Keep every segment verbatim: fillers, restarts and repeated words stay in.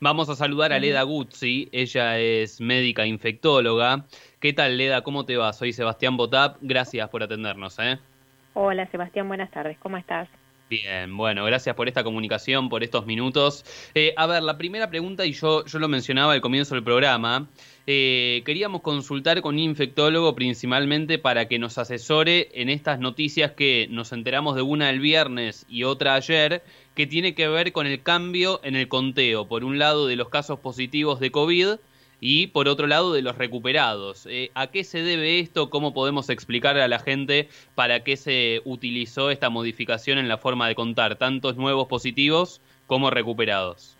Vamos a saludar a Ujú. Leda Guzzi, ella es médica infectóloga. ¿Qué tal, Leda? ¿Cómo te va? Soy Sebastián Botap, gracias por atendernos, ¿eh? Hola Sebastián, buenas tardes, ¿cómo estás? Bien, bueno, gracias por esta comunicación, por estos minutos. Eh, a ver, la primera pregunta, y yo, yo lo mencionaba al comienzo del programa, eh, queríamos consultar con un infectólogo principalmente para que nos asesore en estas noticias que nos enteramos de una el viernes y otra ayer, que tiene que ver con el cambio en el conteo, por un lado de los casos positivos de COVID y por otro lado de los recuperados. Eh, ¿a qué se debe esto? ¿Cómo podemos explicar a la gente para qué se utilizó esta modificación en la forma de contar tantos nuevos positivos como recuperados?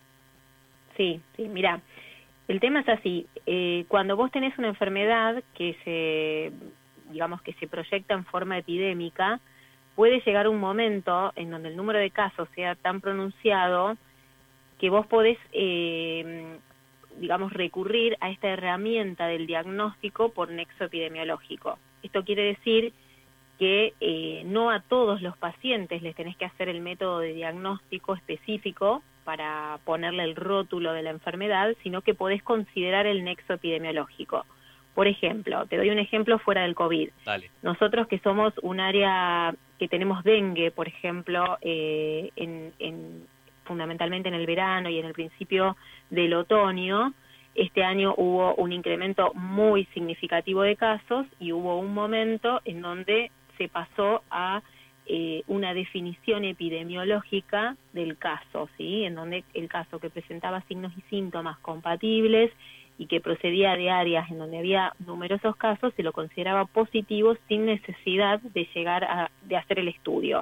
Sí, sí, mira, el tema es así, eh, cuando vos tenés una enfermedad que se, digamos que se proyecta en forma epidémica, puede llegar un momento en donde el número de casos sea tan pronunciado que vos podés, eh, digamos, recurrir a esta herramienta del diagnóstico por nexo epidemiológico. Esto quiere decir que eh, no a todos los pacientes les tenés que hacer el método de diagnóstico específico para ponerle el rótulo de la enfermedad, sino que podés considerar el nexo epidemiológico. Por ejemplo, te doy un ejemplo fuera del COVID. Dale. Nosotros que somos un área que tenemos dengue, por ejemplo, eh, en, en, fundamentalmente en el verano y en el principio del otoño, este año hubo un incremento muy significativo de casos y hubo un momento en donde se pasó a eh, una definición epidemiológica del caso, ¿sí? En donde el caso que presentaba signos y síntomas compatibles y que procedía de áreas en donde había numerosos casos, se lo consideraba positivo sin necesidad de llegar a de hacer el estudio.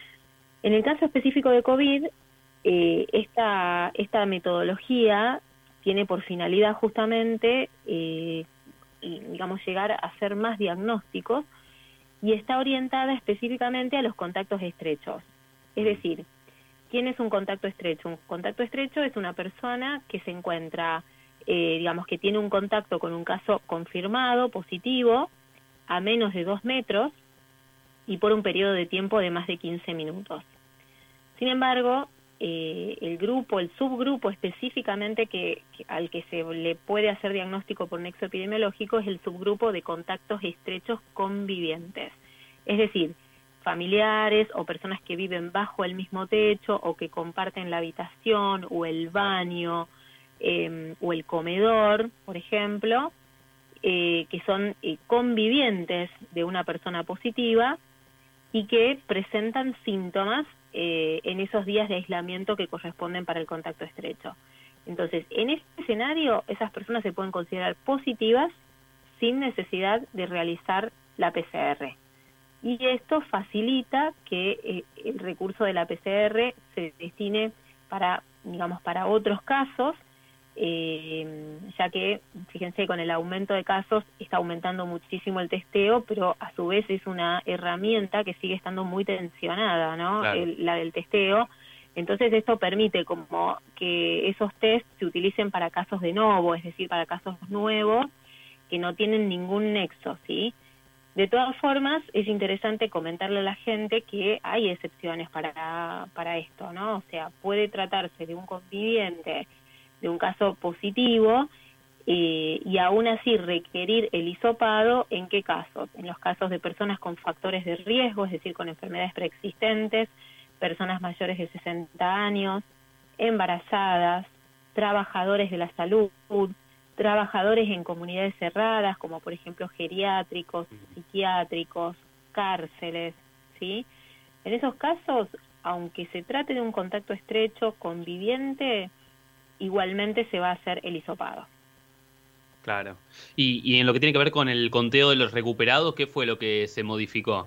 En el caso específico de COVID, eh, esta, esta metodología tiene por finalidad justamente, eh, digamos, llegar a hacer más diagnósticos y está orientada específicamente a los contactos estrechos. Es decir, ¿quién es un contacto estrecho? Un contacto estrecho es una persona que se encuentra, eh, digamos, que tiene un contacto con un caso confirmado, positivo, a menos de dos metros y por un periodo de tiempo de más de quince minutos. Sin embargo, eh, el grupo, el subgrupo específicamente que, que al que se le puede hacer diagnóstico por nexo epidemiológico es el subgrupo de contactos estrechos convivientes. Es decir, familiares o personas que viven bajo el mismo techo o que comparten la habitación o el baño eh, o el comedor, por ejemplo, eh, que son eh, convivientes de una persona positiva y que presentan síntomas eh, en esos días de aislamiento que corresponden para el contacto estrecho. Entonces, en este escenario, esas personas se pueden considerar positivas sin necesidad de realizar la P C R. Y esto facilita que eh, el recurso de la P C R se destine para, digamos, para otros casos, eh, ya que, fíjense, con el aumento de casos está aumentando muchísimo el testeo, pero a su vez es una herramienta que sigue estando muy tensionada, ¿no? Claro. El, la del testeo. Entonces esto permite como que esos test se utilicen para casos de novo, es decir, para casos nuevos que no tienen ningún nexo, ¿sí? De todas formas, es interesante comentarle a la gente que hay excepciones para, para esto, ¿no? O sea, puede tratarse de un conviviente de un caso positivo eh, y aún así requerir el hisopado. ¿En qué casos? En los casos de personas con factores de riesgo, es decir, con enfermedades preexistentes, personas mayores de sesenta años, embarazadas, trabajadores de la salud, trabajadores en comunidades cerradas, como por ejemplo geriátricos, psiquiátricos, cárceles, ¿sí? En esos casos, aunque se trate de un contacto estrecho conviviente, igualmente se va a hacer el hisopado. Claro. Y, y en lo que tiene que ver con el conteo de los recuperados, ¿qué fue lo que se modificó?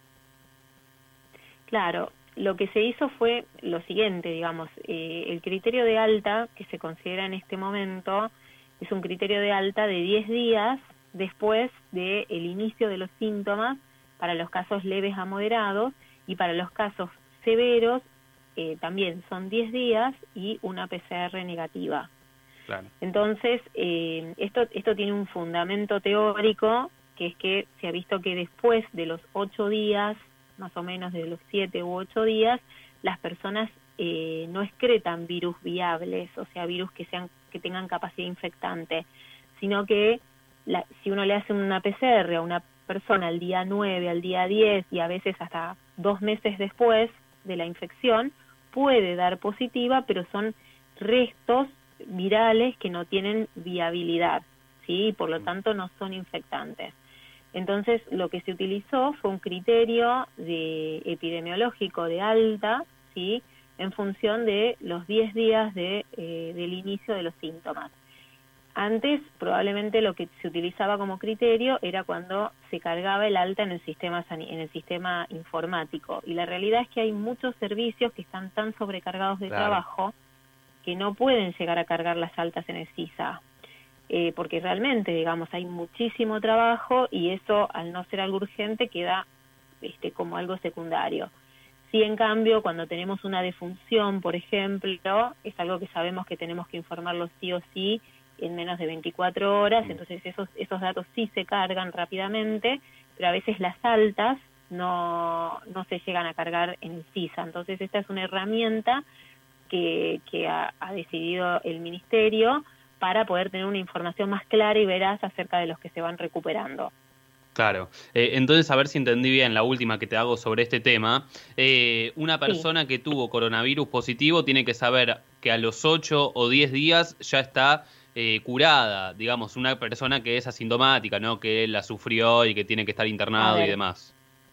Claro, lo que se hizo fue lo siguiente, digamos, eh, el criterio de alta que se considera en este momento es un criterio de alta de diez días después del inicio de los síntomas para los casos leves a moderados, y para los casos severos eh, también son diez días y una P C R negativa. Claro. Entonces, eh, esto, esto tiene un fundamento teórico, que es que se ha visto que después de los ocho días, más o menos de los siete u ocho días, las personas eh, no excretan virus viables, o sea, virus que sean que tengan capacidad infectante, sino que la, si uno le hace una P C R a una persona al día nueve, al día diez y a veces hasta dos meses después de la infección, puede dar positiva, pero son restos virales que no tienen viabilidad, ¿sí? Y por lo tanto no son infectantes. Entonces, lo que se utilizó fue un criterio de epidemiológico de alta, ¿sí? En función de los diez días de, eh, del inicio de los síntomas. Antes, probablemente lo que se utilizaba como criterio era cuando se cargaba el alta en el sistema en el sistema informático. Y la realidad es que hay muchos servicios que están tan sobrecargados de Claro. trabajo que no pueden llegar a cargar las altas en el SISA. Eh, porque realmente, digamos, hay muchísimo trabajo y eso, al no ser algo urgente, queda este, como algo secundario. Sí, en cambio, cuando tenemos una defunción, por ejemplo, es algo que sabemos que tenemos que informarlo sí o sí en menos de veinticuatro horas, entonces esos, esos datos sí se cargan rápidamente, pero a veces las altas no, no se llegan a cargar en el SISA. Entonces esta es una herramienta que, que ha, ha decidido el Ministerio para poder tener una información más clara y veraz acerca de los que se van recuperando. Claro. Eh, entonces, a ver si entendí bien la última que te hago sobre este tema. Eh, una persona Sí. que tuvo coronavirus positivo tiene que saber que a los ocho o diez días ya está eh, curada, digamos, una persona que es asintomática, ¿no? Que la sufrió y que tiene que estar A internado y ver, demás.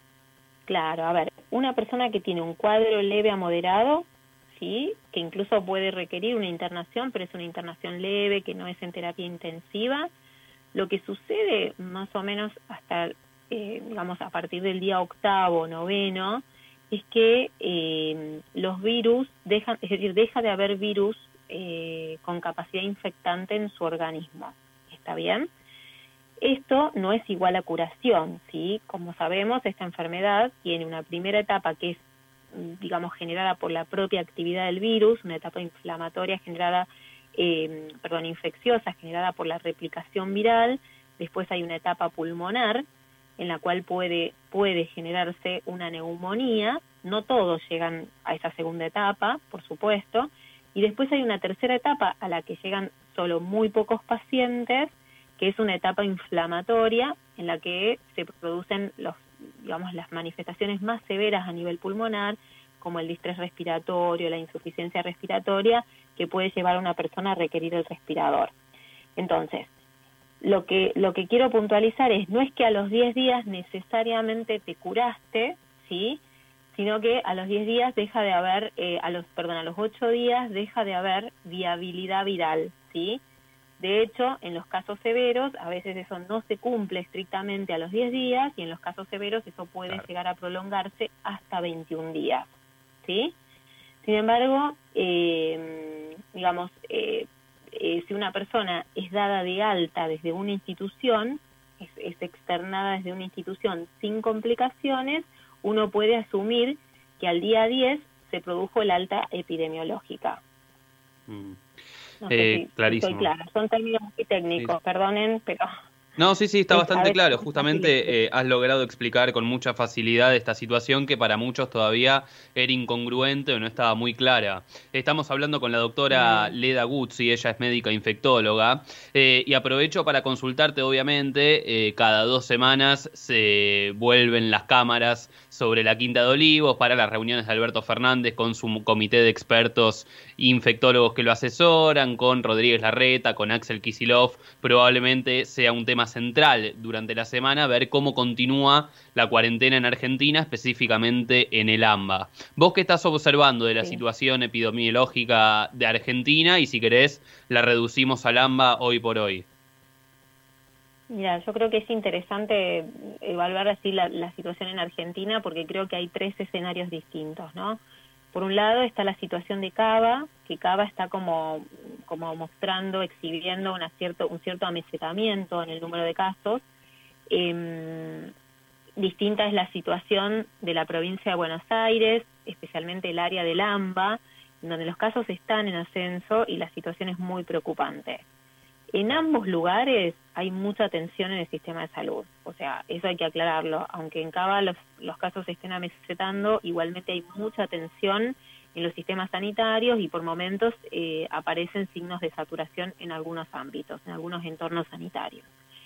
claro, a ver, una persona que tiene un cuadro leve a moderado, sí, que incluso puede requerir una internación, pero es una internación leve, que no es en terapia intensiva. Lo que sucede más o menos hasta, eh, digamos, a partir del día octavo, noveno, es que eh, los virus dejan, es decir, deja de haber virus eh, con capacidad infectante en su organismo. ¿Está bien? Esto no es igual a curación, ¿sí? Como sabemos, esta enfermedad tiene una primera etapa que es, digamos, generada por la propia actividad del virus, una etapa inflamatoria generada Eh, perdón, infecciosa generada por la replicación viral. Después hay una etapa pulmonar en la cual puede, puede generarse una neumonía. No todos llegan a esa segunda etapa, por supuesto. Y después hay una tercera etapa a la que llegan solo muy pocos pacientes, que es una etapa inflamatoria en la que se producen los, digamos, las manifestaciones más severas a nivel pulmonar, como el distrés respiratorio, la insuficiencia respiratoria, que puede llevar a una persona a requerir el respirador. Entonces, lo que, lo que quiero puntualizar es, no es que a los diez días necesariamente te curaste, ¿sí? Sino que a los diez días deja de haber, eh, a los, perdón, a los ocho días deja de haber viabilidad viral, ¿sí? De hecho, en los casos severos, a veces eso no se cumple estrictamente a los diez días, y en los casos severos eso puede Claro. llegar a prolongarse hasta veintiún días, ¿sí? Sin embargo, eh, digamos, eh, eh, si una persona es dada de alta desde una institución, es, es externada desde una institución sin complicaciones, uno puede asumir que al día diez se produjo el alta epidemiológica. Mm. No Eh, sé si, si estoy clarísimo. clara, son términos muy técnicos, Sí. perdonen, pero No, sí, sí, está es, a bastante veces claro. es fácil explicar. Justamente eh, has logrado explicar con mucha facilidad esta situación que para muchos todavía era incongruente o no estaba muy clara. Estamos hablando con la doctora Mm. Leda Guzzi, ella es médica infectóloga, eh, y aprovecho para consultarte, obviamente, eh, cada dos semanas se vuelven las cámaras sobre la Quinta de Olivos para las reuniones de Alberto Fernández con su comité de expertos infectólogos que lo asesoran, con Rodríguez Larreta, con Axel Kicillof. Probablemente sea un tema central durante la semana ver cómo continúa la cuarentena en Argentina, específicamente en el AMBA. ¿Vos qué estás observando de la Sí. situación epidemiológica de Argentina? Y si querés, la reducimos al AMBA hoy por hoy. Mira, yo creo que es interesante evaluar así la, la situación en Argentina, porque creo que hay tres escenarios distintos, ¿no? Por un lado está la situación de Cava, que Cava está como, como mostrando, exhibiendo una cierto, un cierto amesetamiento en el número de casos. Eh, distinta es la situación de la provincia de Buenos Aires, especialmente el área del AMBA, donde los casos están en ascenso y la situación es muy preocupante. En ambos lugares hay mucha tensión en el sistema de salud, o sea, eso hay que aclararlo. Aunque en Cava los, los casos se estén amesetando, igualmente hay mucha tensión en los sistemas sanitarios y por momentos eh, aparecen signos de saturación en algunos ámbitos, en algunos entornos sanitarios.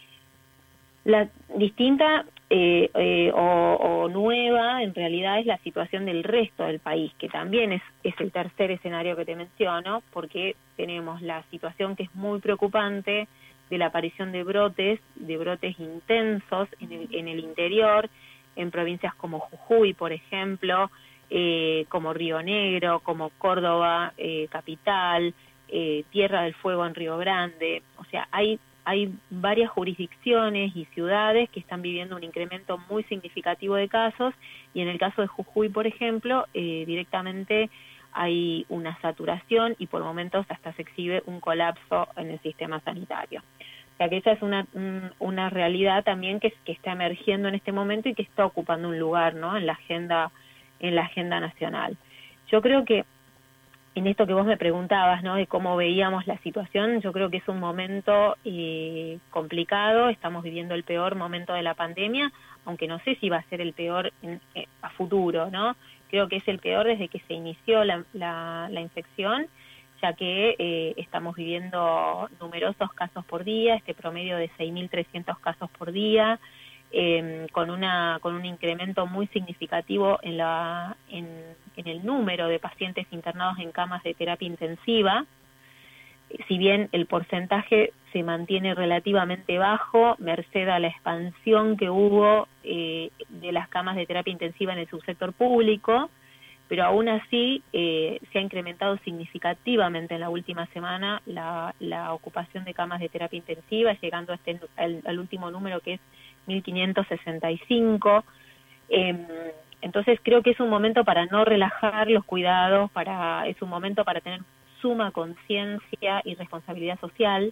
La distinta eh, eh, o, o nueva en realidad es la situación del resto del país, que también es, es el tercer escenario que te menciono, porque tenemos la situación que es muy preocupante de la aparición de brotes, de brotes intensos en el, en el interior, en provincias como Jujuy, por ejemplo, eh, como Río Negro, como Córdoba, eh, capital, eh, Tierra del Fuego en Río Grande. O sea, hay, hay varias jurisdicciones y ciudades que están viviendo un incremento muy significativo de casos, y en el caso de Jujuy, por ejemplo, eh, directamente hay una saturación y por momentos hasta se exhibe un colapso en el sistema sanitario. O sea que esa es una, una realidad también que, que está emergiendo en este momento y que está ocupando un lugar, ¿no?, en la agenda, en la agenda nacional. Yo creo que en esto que vos me preguntabas, ¿no?, de cómo veíamos la situación, yo creo que es un momento eh, complicado, estamos viviendo el peor momento de la pandemia, aunque no sé si va a ser el peor en, eh, a futuro, ¿no? Creo que es el peor desde que se inició la, la, la infección, ya que eh, estamos viviendo numerosos casos por día, este promedio de seis mil trescientos casos por día, eh, con una con un incremento muy significativo en la en, en el número de pacientes internados en camas de terapia intensiva. Si bien el porcentaje se mantiene relativamente bajo, merced a la expansión que hubo eh, de las camas de terapia intensiva en el subsector público, pero aún así eh, se ha incrementado significativamente en la última semana la, la ocupación de camas de terapia intensiva, llegando a este, al, al último número, que es mil quinientos sesenta y cinco. Eh, entonces creo que es un momento para no relajar los cuidados, para es un momento para tener suma conciencia y responsabilidad social,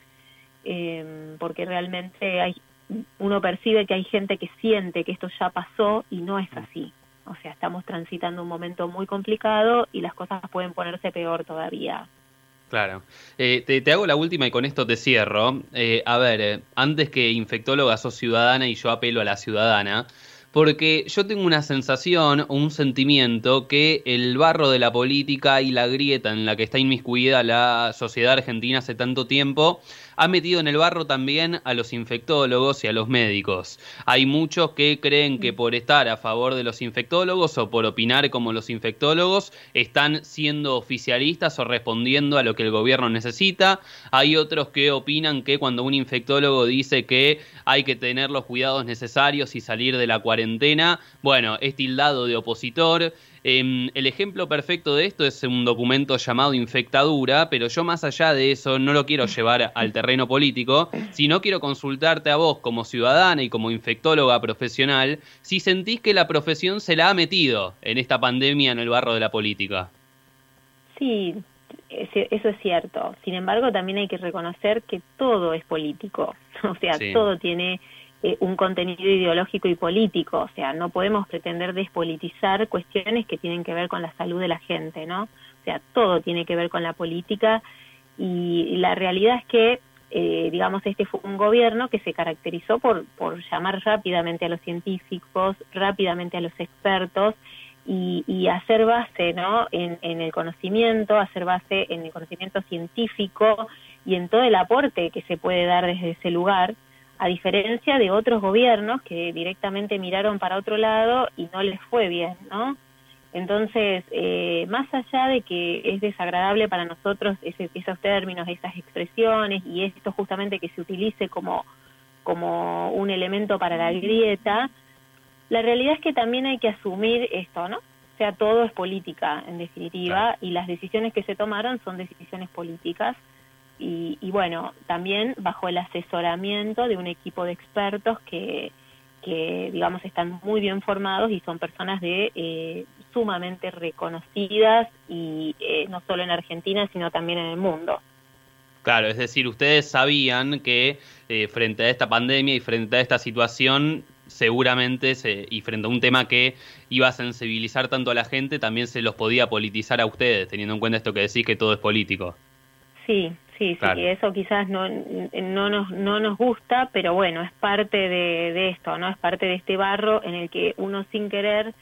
eh, porque realmente hay, uno percibe que hay gente que siente que esto ya pasó y no es así. O sea, estamos transitando un momento muy complicado y las cosas pueden ponerse peor todavía. Claro. Eh, te, te hago la última y con esto te cierro. Eh, a ver, eh, antes que infectóloga sos ciudadana y yo apelo a la ciudadana, porque yo tengo una sensación o un sentimiento que el barro de la política y la grieta en la que está inmiscuida la sociedad argentina hace tanto tiempo ha metido en el barro también a los infectólogos y a los médicos. Hay muchos que creen que por estar a favor de los infectólogos o por opinar como los infectólogos están siendo oficialistas o respondiendo a lo que el gobierno necesita. Hay otros que opinan que cuando un infectólogo dice que hay que tener los cuidados necesarios y salir de la cuarentena, bueno, es tildado de opositor. Eh, el ejemplo perfecto de esto es un documento llamado Infectadura, pero yo más allá de eso no lo quiero llevar al terreno político, sino quiero consultarte a vos como ciudadana y como infectóloga profesional, si sentís que la profesión se la ha metido en esta pandemia en el barro de la política. Sí, eso es cierto. Sin embargo, también hay que reconocer que todo es político. O sea, sí. todo tiene eh, un contenido ideológico y político. O sea, no podemos pretender despolitizar cuestiones que tienen que ver con la salud de la gente, ¿no? O sea, todo tiene que ver con la política y, y la realidad es que, eh, digamos, este fue un gobierno que se caracterizó por, por llamar rápidamente a los científicos, rápidamente a los expertos, Y, y hacer base, ¿no?, en, en el conocimiento, hacer base en el conocimiento científico y en todo el aporte que se puede dar desde ese lugar, a diferencia de otros gobiernos que directamente miraron para otro lado y no les fue bien, ¿no? Entonces, eh, más allá de que es desagradable para nosotros ese, esos términos, esas expresiones y esto justamente que se utilice como, como un elemento para la grieta, la realidad es que también hay que asumir esto, ¿no? O sea, todo es política, en definitiva, claro. Y las decisiones que se tomaron son decisiones políticas. Y, y bueno, también bajo el asesoramiento de un equipo de expertos que, que digamos, están muy bien formados y son personas de eh, sumamente reconocidas, y eh, no solo en Argentina, sino también en el mundo. Claro, es decir, ustedes sabían que eh, frente a esta pandemia y frente a esta situación, seguramente, se, y frente a un tema que iba a sensibilizar tanto a la gente, también se los podía politizar a ustedes, teniendo en cuenta esto que decís, que todo es político. Sí, sí, claro. Sí, eso quizás no, no, nos, no nos gusta, pero bueno, es parte de, de esto, ¿no? Es parte de este barro en el que uno sin querer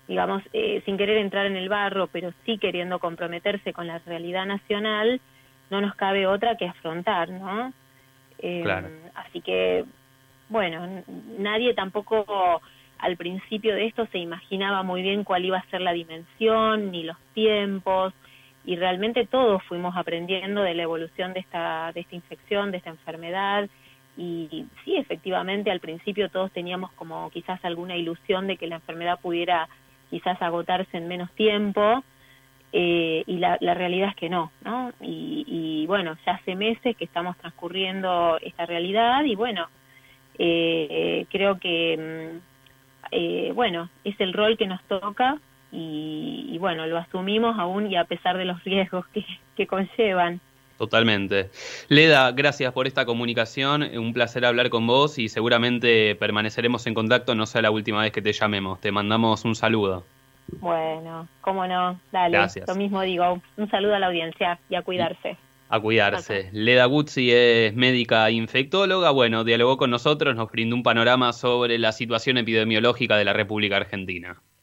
digamos, eh, sin querer entrar en el barro, pero sí queriendo comprometerse con la realidad nacional, no nos cabe otra que afrontar, ¿no? Eh, claro. Así que, bueno, nadie tampoco al principio de esto se imaginaba muy bien cuál iba a ser la dimensión, ni los tiempos, y realmente todos fuimos aprendiendo de la evolución de esta, de esta infección, de esta enfermedad, y sí, efectivamente, al principio todos teníamos como quizás alguna ilusión de que la enfermedad pudiera quizás agotarse en menos tiempo, eh, y la, la realidad es que no, ¿no? Y, y bueno, ya hace meses que estamos transcurriendo esta realidad y bueno, eh, creo que, eh, bueno, es el rol que nos toca y, y bueno, lo asumimos aún y a pesar de los riesgos que, que conllevan. Totalmente. Leda, gracias por esta comunicación, un placer hablar con vos y seguramente permaneceremos en contacto, no sea la última vez que te llamemos. Te mandamos un saludo. Bueno, cómo no, dale, Gracias. lo mismo digo, un saludo a la audiencia y a cuidarse. A cuidarse. Leda Guzzi es médica infectóloga, bueno, dialogó con nosotros, nos brindó un panorama sobre la situación epidemiológica de la República Argentina.